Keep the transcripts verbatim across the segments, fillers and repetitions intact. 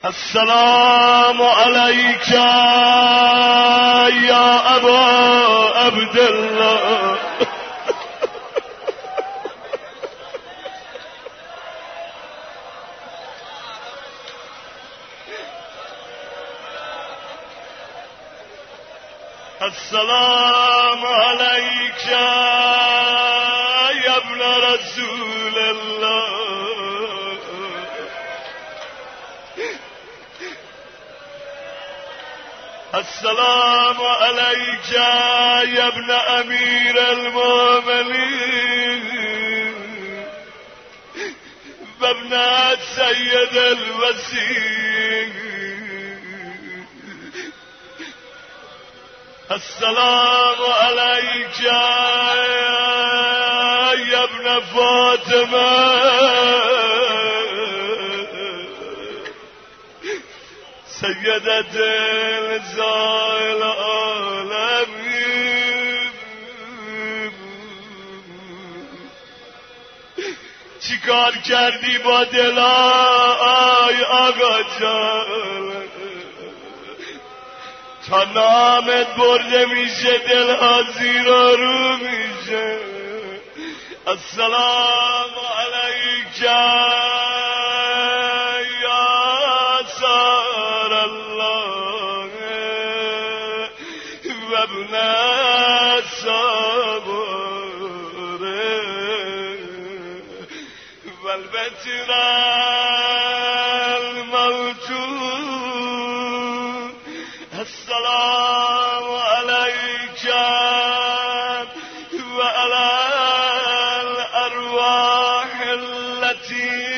السلام عليك يا أبا عبد الله. السلام عليك يا ابن رسول الله. السلام عليك يا ابن أمير المؤمنين وابن سيد الوزير. السلام عليك يا ابن فاطمة سيدة نساء العالمين. چیکار کردی با دلای آقا جان؟ تا نامت برده میشه دلها زیر و رو میشه. السلام علیک یا سار الله و ابن صبر و البتر الموجود. السلام عليك وعلى الأرواح التي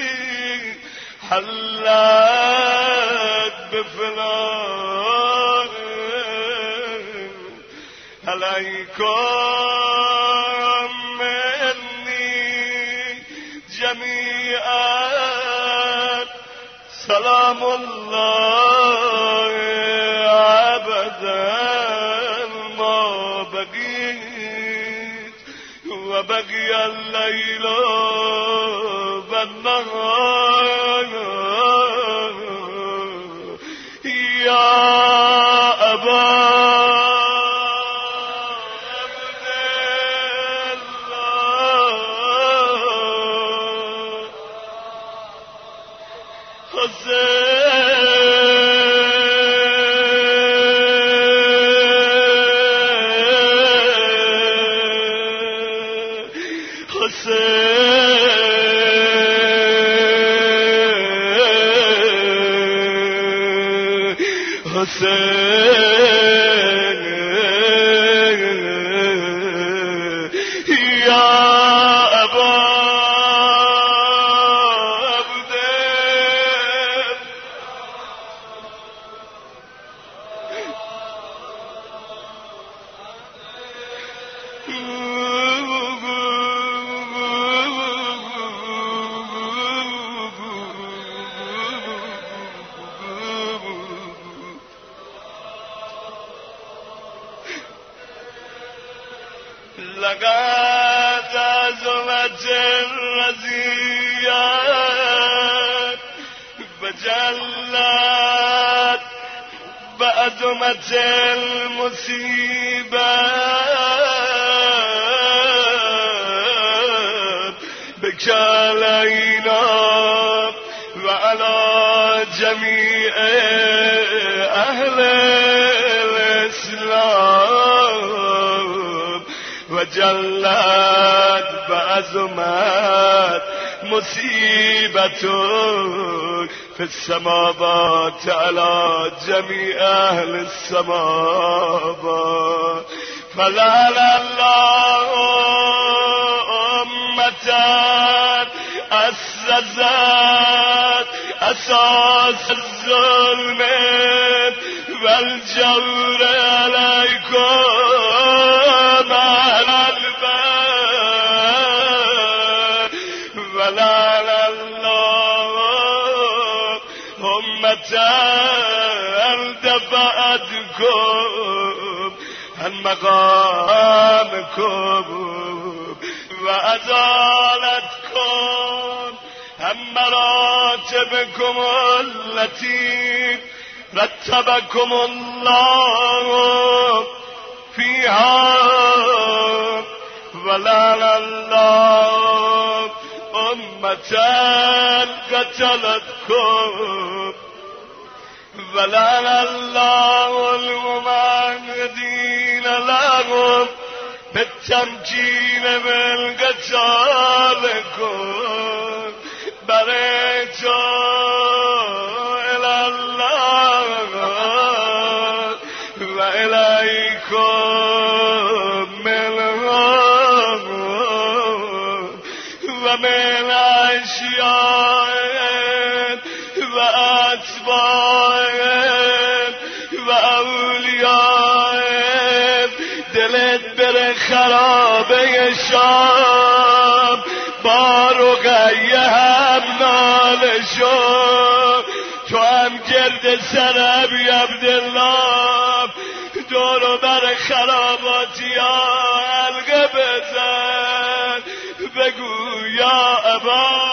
حلت بفناء. عليكم مني جميعا سلام الله ما بقيت وبقي الليل والنهار يا أبا عبد الله. حسين يا أبا عبد لقد عزمت الرزيات فجلت بعزمت المصيبات بك علينا وعلى جميع أهل الإسلام. وجلت بعزمت مصيبة في السماوات على جميع أهل السماوات. فلعل الله أمة أسست أساس الظلم والجور عليكم على الباب. ولعل الله أمة دفعتكم عن مقامكم وأزالتكم عن مراتبكم التي رتبكم الله فيها ولعن الله أمة قتلتكم ولعن الله الممهدين لهم بالتمكين بالقتالكم بريتوا إلى الله وإليكم منهم ومن أشياء وأتباع وأولياء دلت بر خرابه شام بارقه هم نالشو تو هم گرد سر ابی عبدالله دورو بر خراباتی ها حلقه بزن بگو یا ابا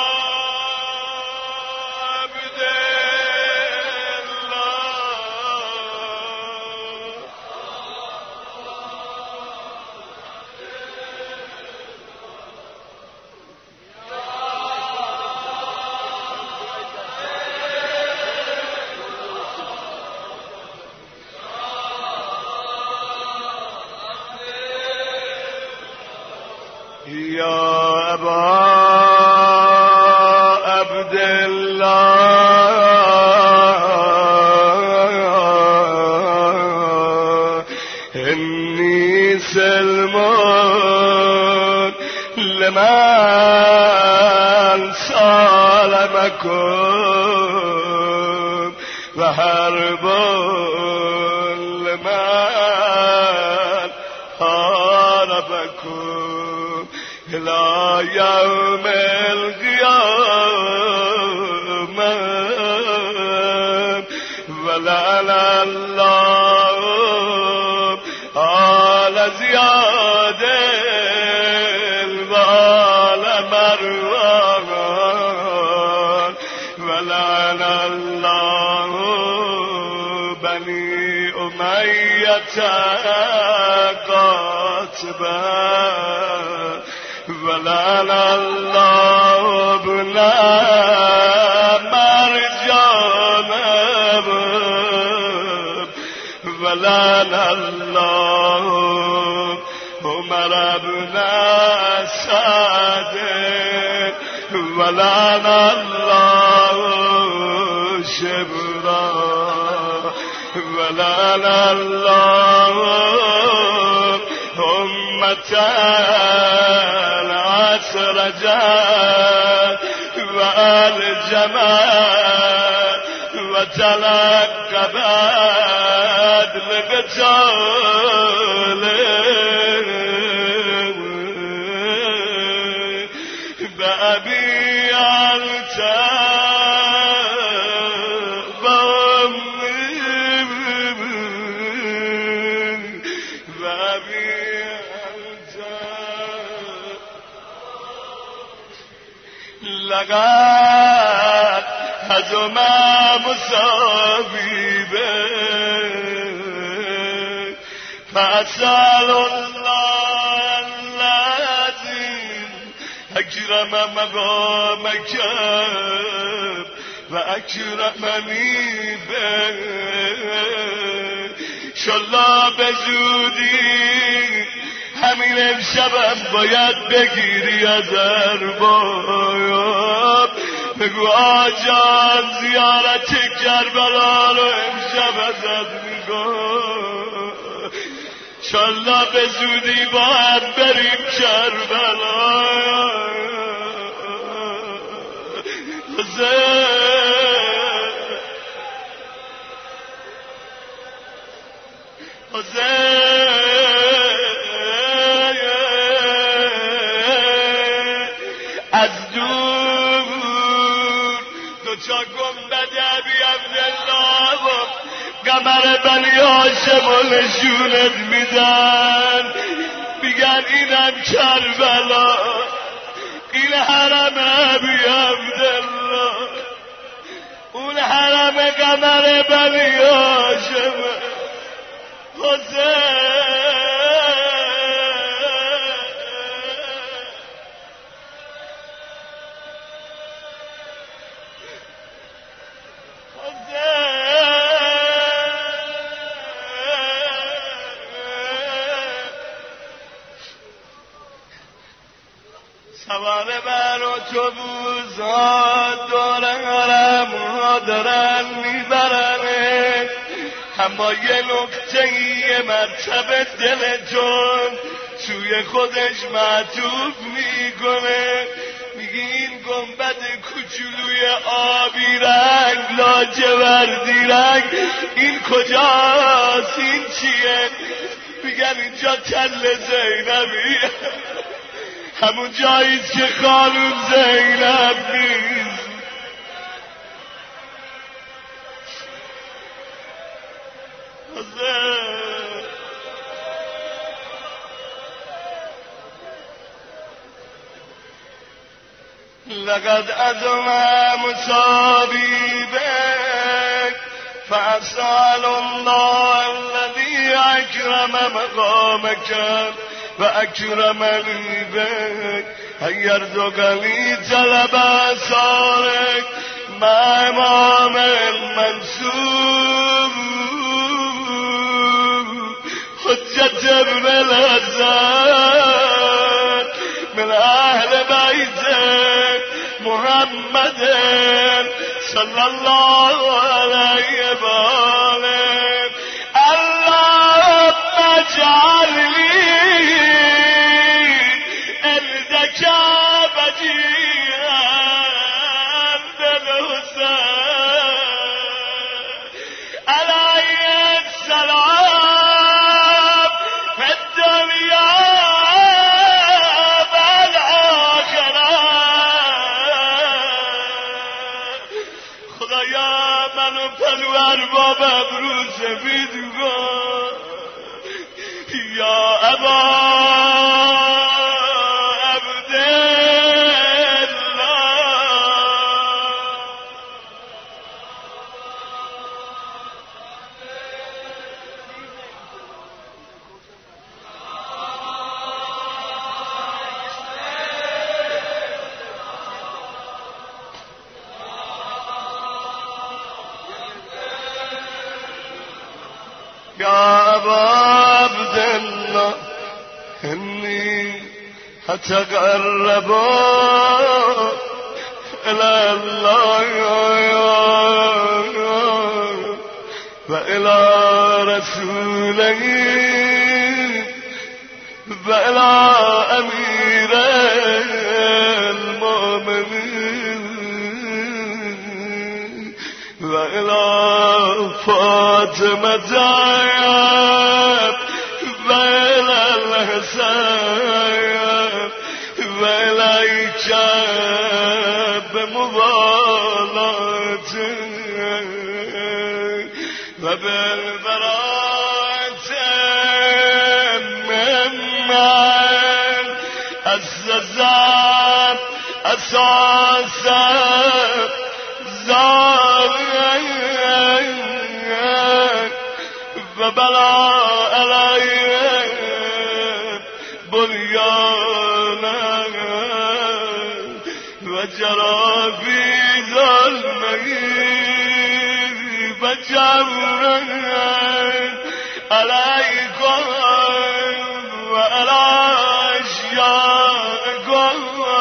يا أبا عبد الله إني سلمان لمن سالمكم وحرب لمن حاربكم إلى يوم القيامة ولعن الله آل زياد وآل مروان ولعن الله بني أمية قاتبا ولعن الله ابن مرجان ولعن الله عمر ابن سعد ولعن الله شبرا ولعن الله أمة العسرجان والجمال وتلقبت لقتال بأبي التاب وأمي بأبي لقد هزم مصابيبه فأسأل الله الذي أكرم مقامك وأكرمني به شالله بزودی همین امشبم باید بگیری از ارباب بگو آجان زیارت کربلا رو امشب ازت میگم شالله به زودی باید بریم کربلا از دور دو چا گنبد ابی عبدالله و قمر بنی هاشم و نشونت میدن میگن اینم کربلا این حرم ابی عبدالله قمر بنی هاشم حسین سوار بر اتوبوس ها دور حرم ها دارن میبرنه، اما یه نکته یه مرتبه دلتون توی خودش معطوف میکنه، میگه این گنبد کوچولوی آبی رنگ لاجوردی رنگ این کجاست؟ این چیه؟ میگن اینجا تل زینبیه، همون جاییست که خانم زینب نیست. لقد عظم مصابيبك فأسأل الله الذي أكرم مقامك وأكرمني بك أن يرزقني طلب آثارك مع إمام المنصور حجة ابن الحسن من أهل بيتك محمد صلى الله عليه وآله. اللهم اجعل لي عندك وجيها بالحسين عليه السلام في الدنيا والآخرة. خدایا منو پلوار با ابرو سفید کن یا ابا يا أبا عبد الله إني أتقرب إلى الله وإلى رسوله وإلى أمير المؤمنين وإلى فاطمة وإلى الحسين وإليك بمضالاتك وبالبراءة ممن أسس أساس الظالمين وبلا عليهم بنيانا وجرى في ظلمه وجرا عليكم وعلى أشيائكم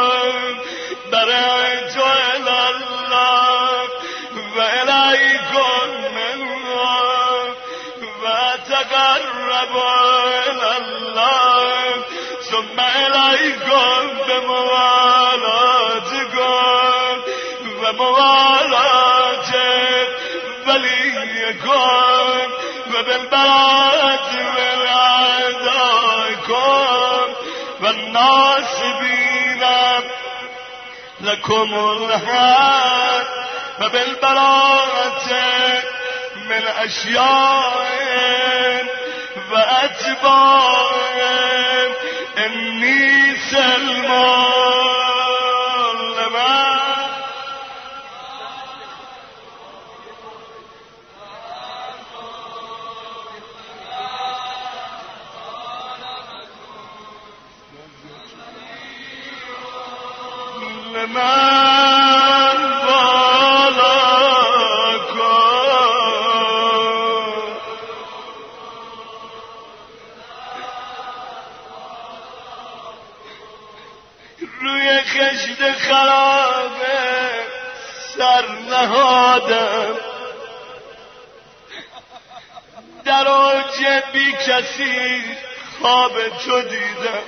برأت إلى الله وإليكم منه وأتقرب إلى الله ثم إليكم بموالاتكم وموالات وليكم وبالبراءة من أعدائكم والناصبين لكم الحق وبالبراءة من أشياء وأتباع إني سلمان لمن من بالا کن. روی خشت خرابه سر نهادم، در اوج بی کسی خواب تو دیدم.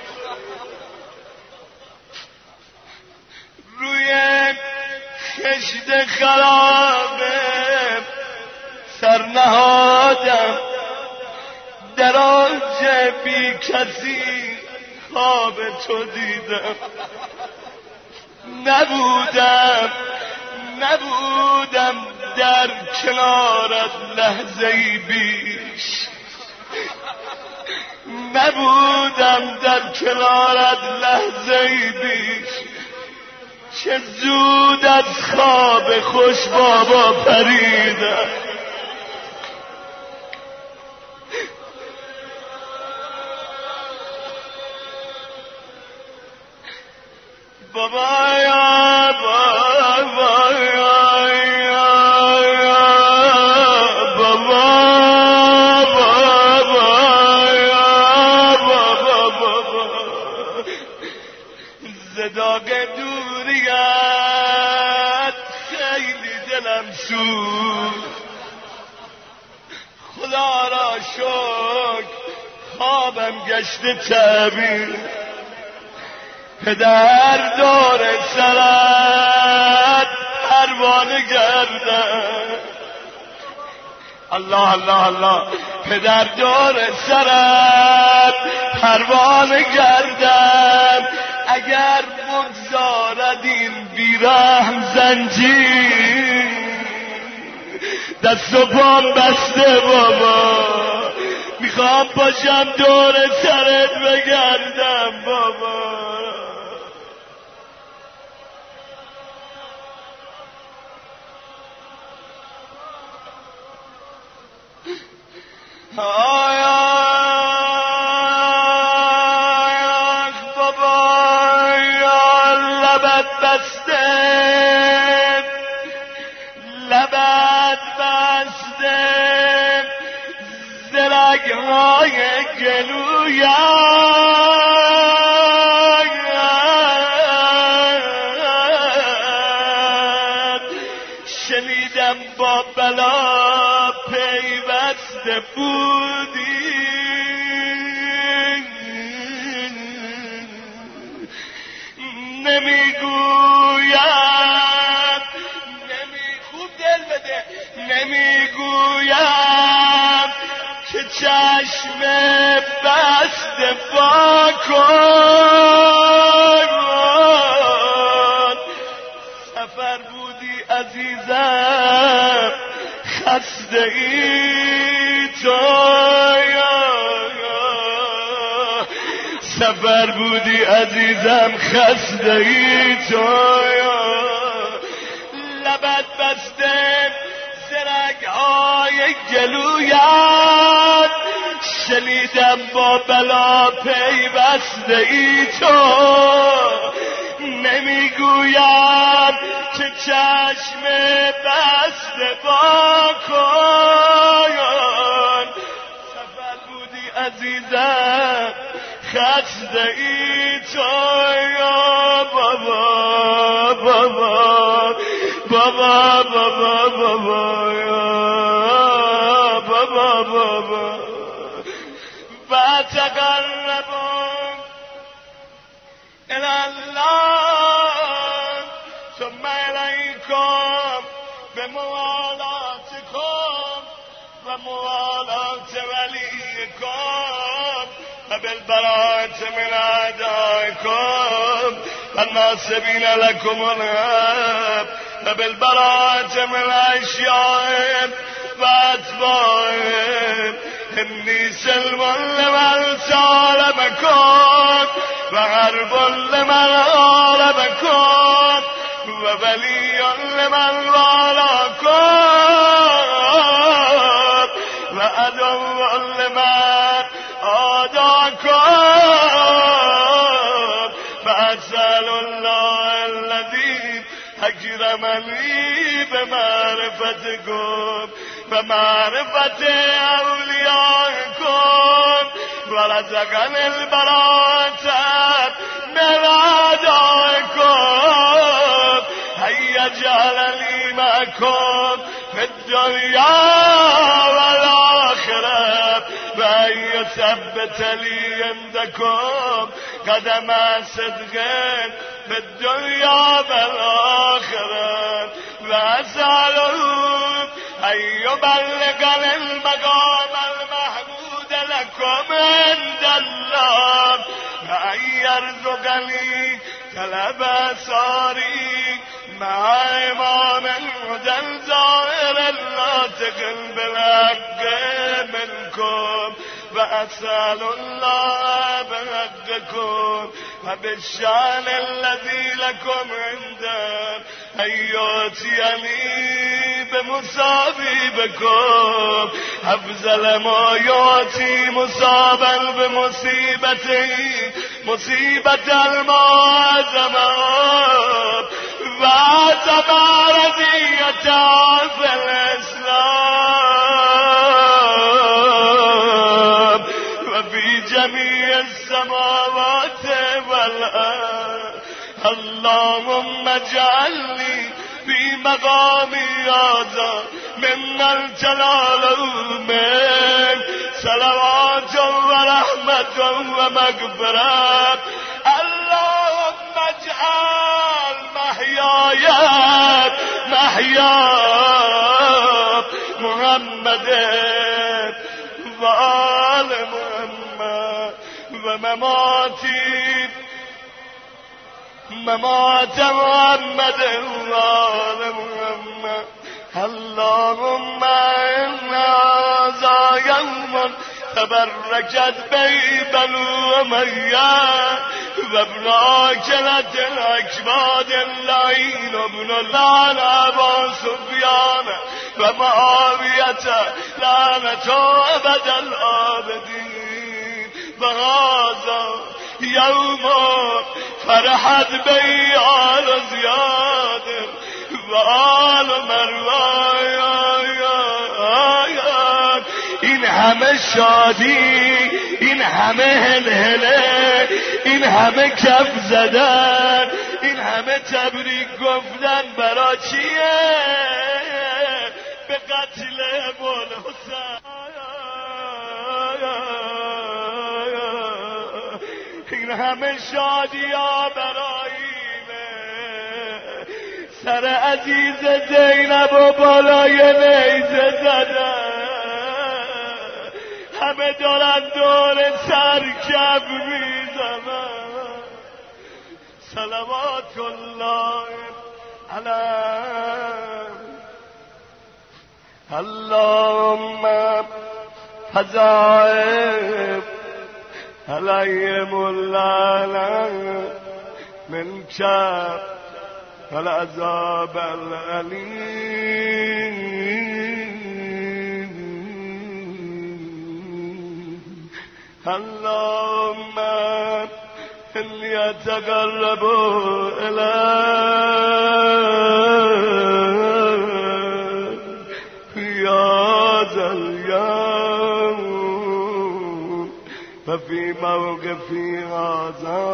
روی خشت خرابه سر نهادم، در اوج بی کسی خواب تو دیدم. نبودم نبودم در کنارت لحظه‌ای بیش، نبودم در کنارت لحظه‌ای بیش. چه زود از خواب خوش بابا پریدم. بابا یا بابا یا یا بابا بابا یا بابا بابا زداق دوریت خیلی دلم سوخت. خدا را شکر خوابم گشته تعبیر. پدر دور سرت پروانه گردم. الله الله الله. پدر دور سرت پروانه گردم. اگر بگذارد این بیرحم زنجیر، دست و پام بسته بابا، میخوام پاشم دور سرت بگردم بابا. آی آی بابا یا لبت بسته، لبت بسته، زرگهای گلویت شنیدم با بلا پیوسته بودی. نمیگویم نمی خوب دل بده، نمیگویم که چشم بسته پا کن. سفر بودی عزیزم خسته ای تو، سفر بودی عزیزم خسته ای تو. لبت بسته زرگهای گلویت شنیدم با بلا پیوسته ای تو. نمیگویم که چشم بسته با کن. سفر بودی عزیزم خسته ای تو یا بابا بابا بابا بابا بابا یا بابا بابا. فتقربوا إلى الله ثم إليكم بموالاتكم وموالات وليكم وبالبراءة من أعدائكم والناصبين لكم الغيب وبالبراءة من أشيائهم وأتباعهم. إني سلم لمن سالمكم وغرب لمن غالبكم وولي لمن والاكم وعدو لمن عاداكم. فأسأل الله الذي علمنی به معرفتکم به معرفت اولیاءکم ورزقنی البراءة من اعدائکم هی جعلنی معکم فی الدنیا والآخرة و هی ثبت لی عندکم قدم صدق فی الدنیا والآخرة و اسأله ان یبلغنی المقام المحمود لکم عند الله و ان یرزقنی طلب اثاری مع امام هدى ظاهر ناطق بالحق منكم وأسأل الله بحقكم وبالشأن الذي لكم عنده أن يؤتيني بمصابيبكم أفضل ما يؤتي مصابا بمصيبته مصيبة المعظمة وعزم رضية في الإسلام وفي جميع السماوات والأرض اللهم اجعلني في مقامي هذا ممن جلاله من صلوات ورحمة ومغفرة اللهم اجعل محياي محيا محمد وآل محمد ومماتي ممات محمد وآل محمد اللهم إنا ذا يوم تبركت به بنو أمية وابن عاكلة الأكباد اللعين وابن اللعن أبا سفيان ومعاوية لعنة أبد الآبدين وهذا يوم فرحت به آل زياد وآل مروان این همه شادی این همه هلهله این همه کف زدن این همه تبریک گفتن برا چیه به قتل ابوالحسین این همه شادی ها براییمه سر عزیز زینب و بالای نیزه زدن همه دارن دور سرکب میزنن صلوات الله علیه اللهم فضائب عليهم اللعنة من شر والعذاب الأليم اللهم إني أتقرب إليك في هذا اليوم ففي موقفي هذا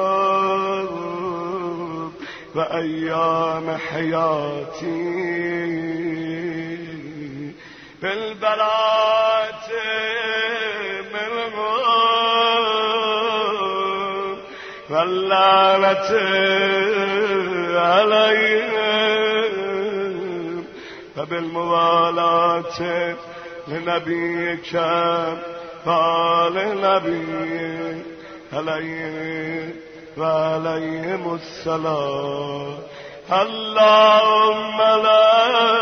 وأيام حياتي بالبراءة منهم واللعنة عليهم فبالموالاة لنبيك قال نبي عليه وعليهم السلام اللهم لا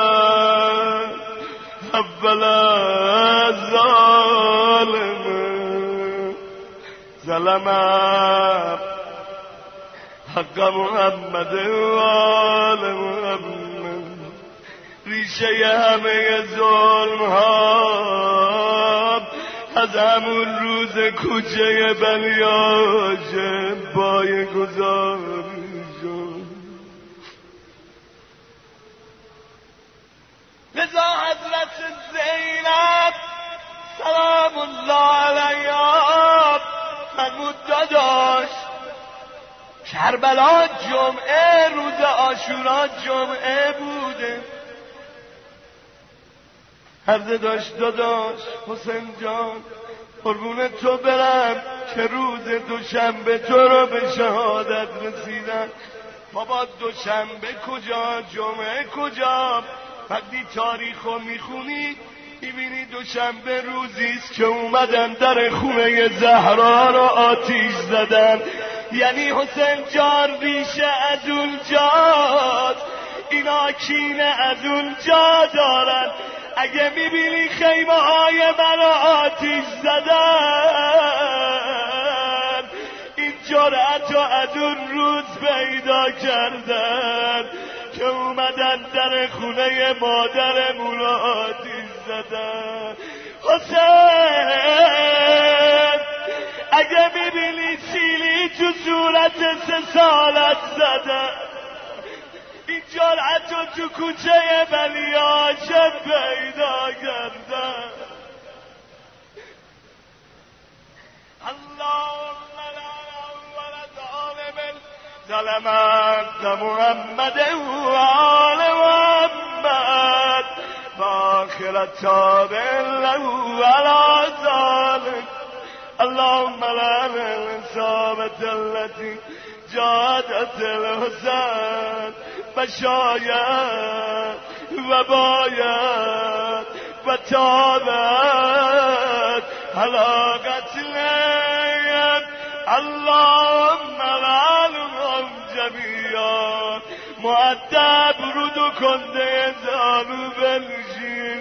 أول الظالم ظلم حق محمد وآل محمد ریشه همه ظلم ها از همون روز کوچه بنی هاشم پای گذاری شد لذا حضرت زینب سلام الله علیها فرمود داداش کربلا جمعه روز عاشورا جمعه بوده. عرضه داشت داداش حسین جان قربون تو برم که روز دوشنبه تو رو به شهادت رسیدن. بابا دوشنبه کجا جمعه کجا؟ وقتی تاریخو میخونی میبینی دوشنبه روزیست که اومدن در خونه زهرا رو آتیش زدن. یعنی حسین جان ریشه از اونجاست، اینا کینه از اونجا دارن. اگه میبینی خیمه های من آتیش زدن این جرأت رو از اون روز پیدا کردن که اومدن در خونه مادرمون رو آتیش زدن. حسین اگه میبینی سیلی تو صورت سه سالت زدن این جرأت رو تو کوچه بنی هاشم پیدا کردن. اللهم لا اول ظالم ظلم انت محمد و آل محمد و آخر تابع له علی ذلک. اللهم لا الإصابة التي جادت الحسن بشاید و باید و تابت حلاقت لیم. اللهم لعنهم جميعا مؤدب رودو کنده زانو بلشین.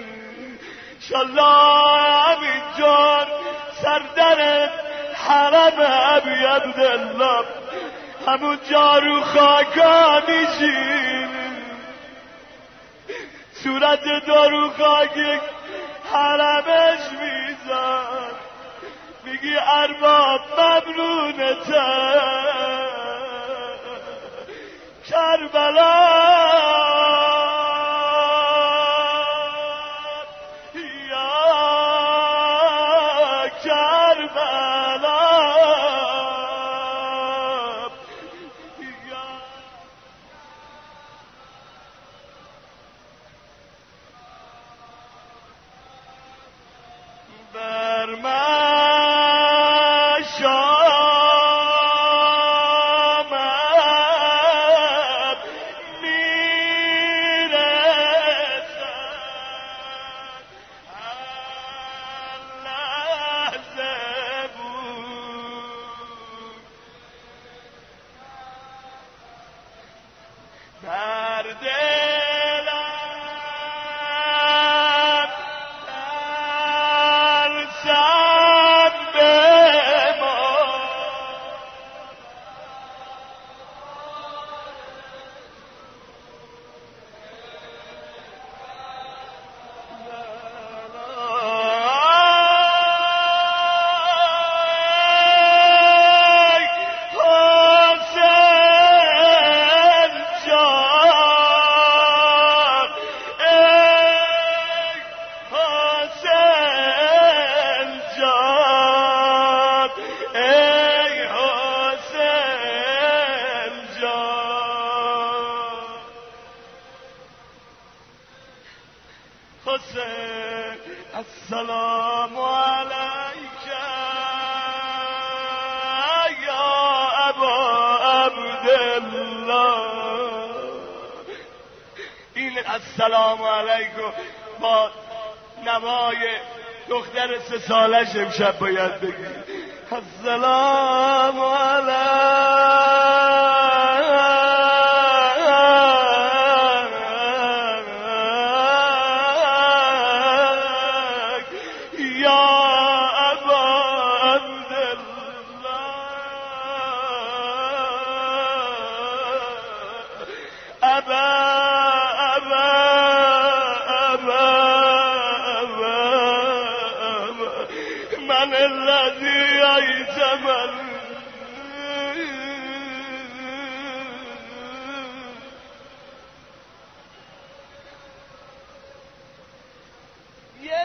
شالله امین جان سردر حرم ابی عبدالله همون جارو خاکا میشین صورت دارو خاک حرمش میزن میگی ارباب ممنونتن کربلا السلام علیک یا ابا عبدالله. این السلام علیکم با نوای دختر سه سالش امشب باید بگی. السلام علیک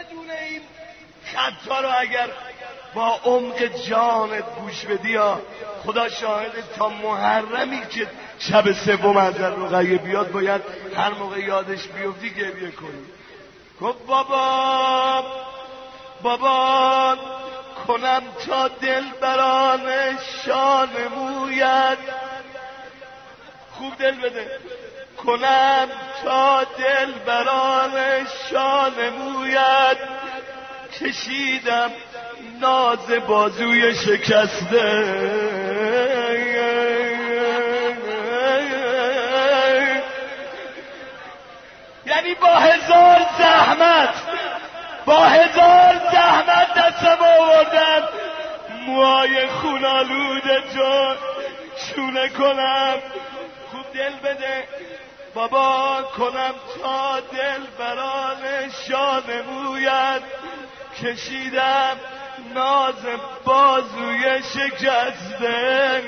بدون این خطا رو اگر با عمق جانت گوش بدی یا خدا شاهد تا محرمی که شب سوم از رقیه بیاد باید هر موقع یادش بیفتی گریه کنی. گفت بابا بابا کنم تا دل بران شان مویت، خوب دل بده، کنم تا دل بران شان مویت، کشیدم ناز بازوی شکسته، یعنی با هزار زحمت با هزار زحمت دستم آوردم موهای خونالود تو شونه کنم. خوب دل بده بابا کنم تا دل بران شان مویت، کشیدم ناز بازوی شکسته،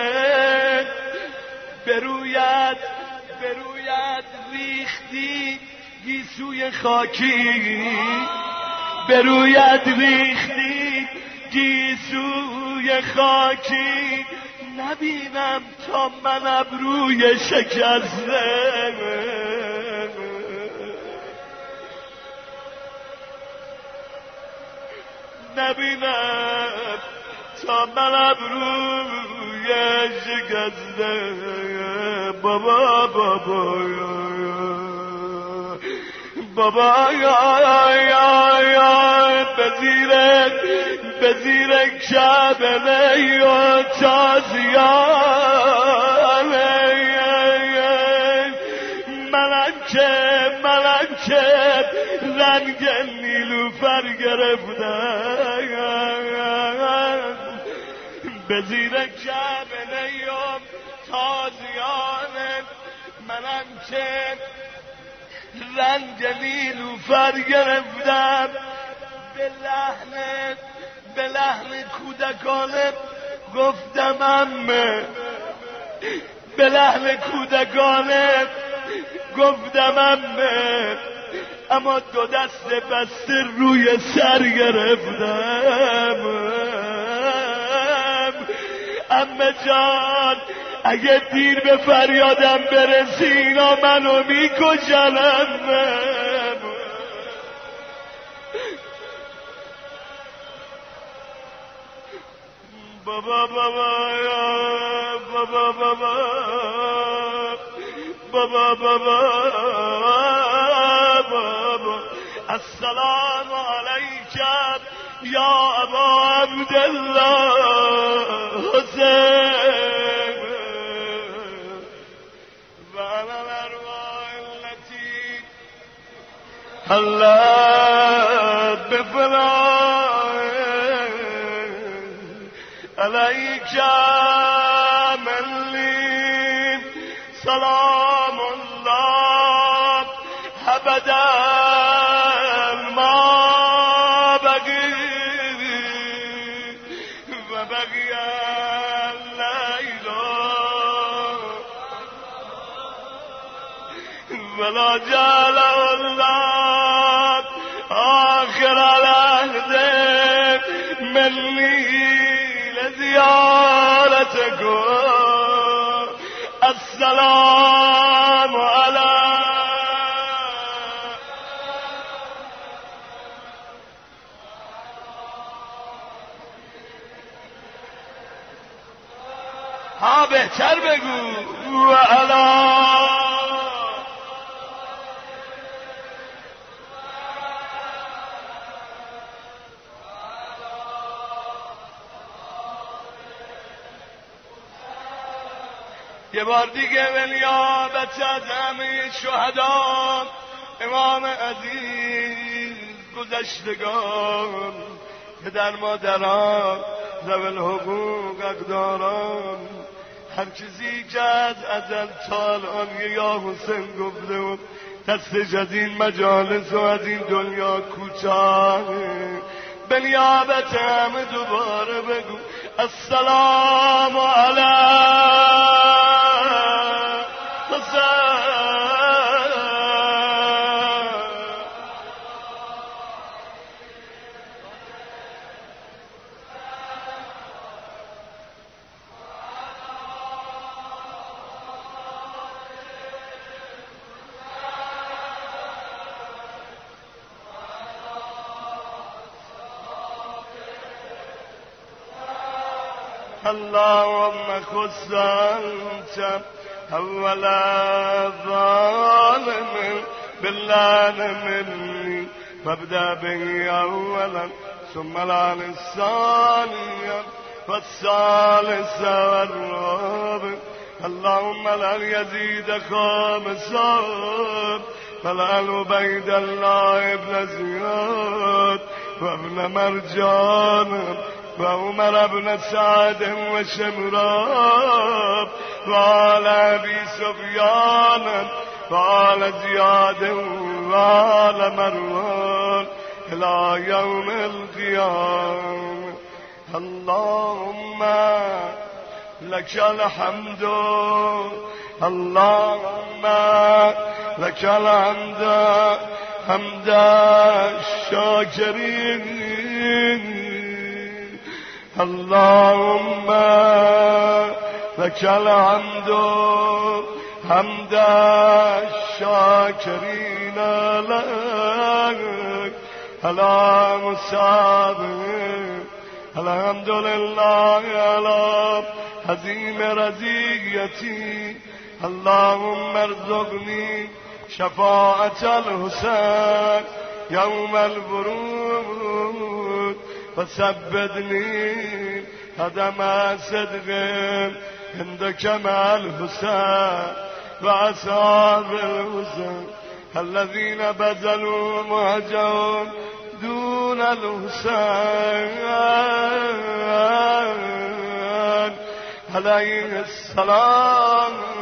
برویت برویت ریختی گیسوی خاکی، برویت ریختی گیسوی خاکی، نبینم تا من ابروی شکسته، نبینم تا من ابروی شکسته. بابا بابا بابا یا یا یا بزیرک بزیرک شبنه و تازیانه، منم که منم که رنگ نیلوفر گرفتم، بزیرک شبنه و تازیانه، منم که رنگ نیلوفر گرفتم، به لحن به لحن کودکانه گفتم امه، به لحن کودکانه گفتم امه، اما دو دست بسته روی سر گرفتم. امه جان اگه دیر به فریادم برسی اینا منو میکشنم. بابا بابا بابا بابا بابا بابا بابا السلام علیکم یا ابا عبدالله حسین و علی الارواح التي حلت بفنائه علیک منی سلام الله ابدا ما بقی و بقی اللیل ولا جعل الله آخر العهد منی زیارتكم السلام علی ها بهتر بگو و علی یه بار دیگه ولیابت از همه شهدا امام عزیز گذشتگان پدر مادران ذوی الحقوق اقداران هر چیزی که از ازل تا الان یا حسین گفته بود دستش از این مجالس و از این دنیا کوچانه به نیابت همه دوباره بگو السلام علی اللهم خص أنت أول ظالم باللعن مني فابدأ به أولا ثم لعن الثانية والثالث والرابع اللهم لعن يزيد خامسا فلعن عبيد الله بن زياد وابن مرجان وعمر بن سعد وشمران وآل أبي سفيان وآل زياد وآل مروان إلى يوم القيامة. اللهم لك الحمد اللهم لك الحمد حمد الشاكرين اللهم لك الحمد حمد الشاكرين لك على مصابه الحمد لله على عظيم رضيتي اللهم ارزقني شفاعة الحسين يوم الورود فثبتني قدم صدق عندك مع الحسين وأصحاب الحسين الذين بذلوا مهجهم دون الحسين عليه السلام.